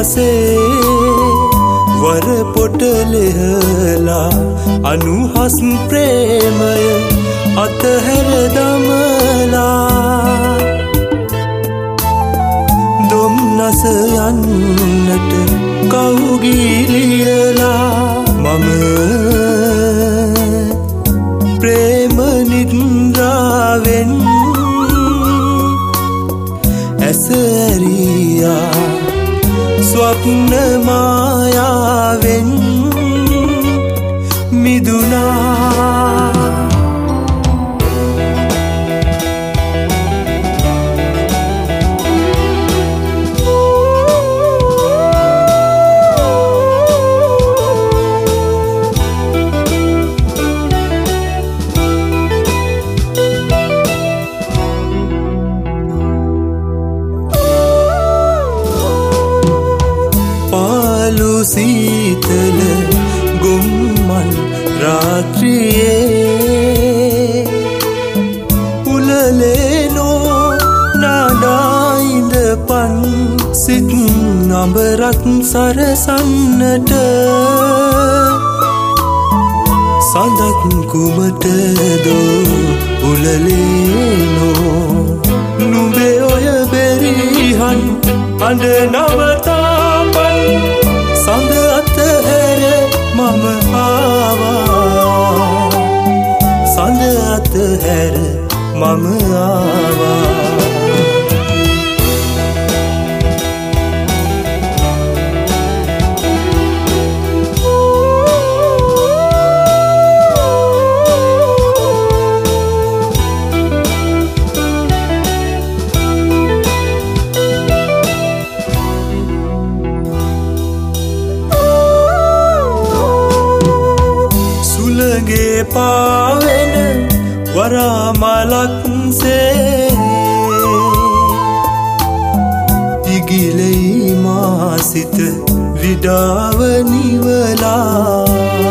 පසේ වර පොට ලෙහලා අනුහස් ප්‍රේමය අතහැර දමලා දුම්නස යන්නට කවුගිලියලා මම ප්‍රේම නිද්‍රාවෙන් ඇස ඇරියා ස්වප්න මායාවෙන් මිදුනා සීතල ගොම්මන් රාත්‍රියේ උලලේනෝ නාඩායිඳ පන් සිත් නඹරත් සරසන්නට සඳක් කුමටදෝ උලලේනෝ නුඹේ ඔය බෙරිහන් අඳ නවතාපන් සඳ අතහැර මම ආවා සඳ අතහැර මම ආවා පාවෙන වරාමලක් සේ ඉගිලෙයි මා සිත විඩාව නිවලා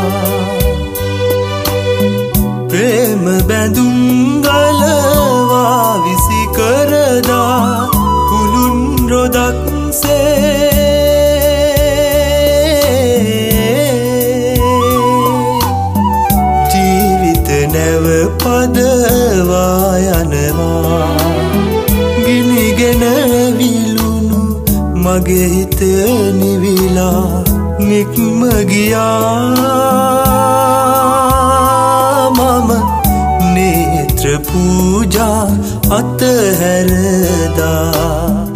ප්‍රේම බැඳුම් ගලවා විසි කරදා කුළුන් රොදක් සේ නැව පදවා යනවා ගිනිගෙන විලුණු මගේ හිත නිවිලා නික්ම ගියා මම නේත්‍ර පූජා අතහැරදා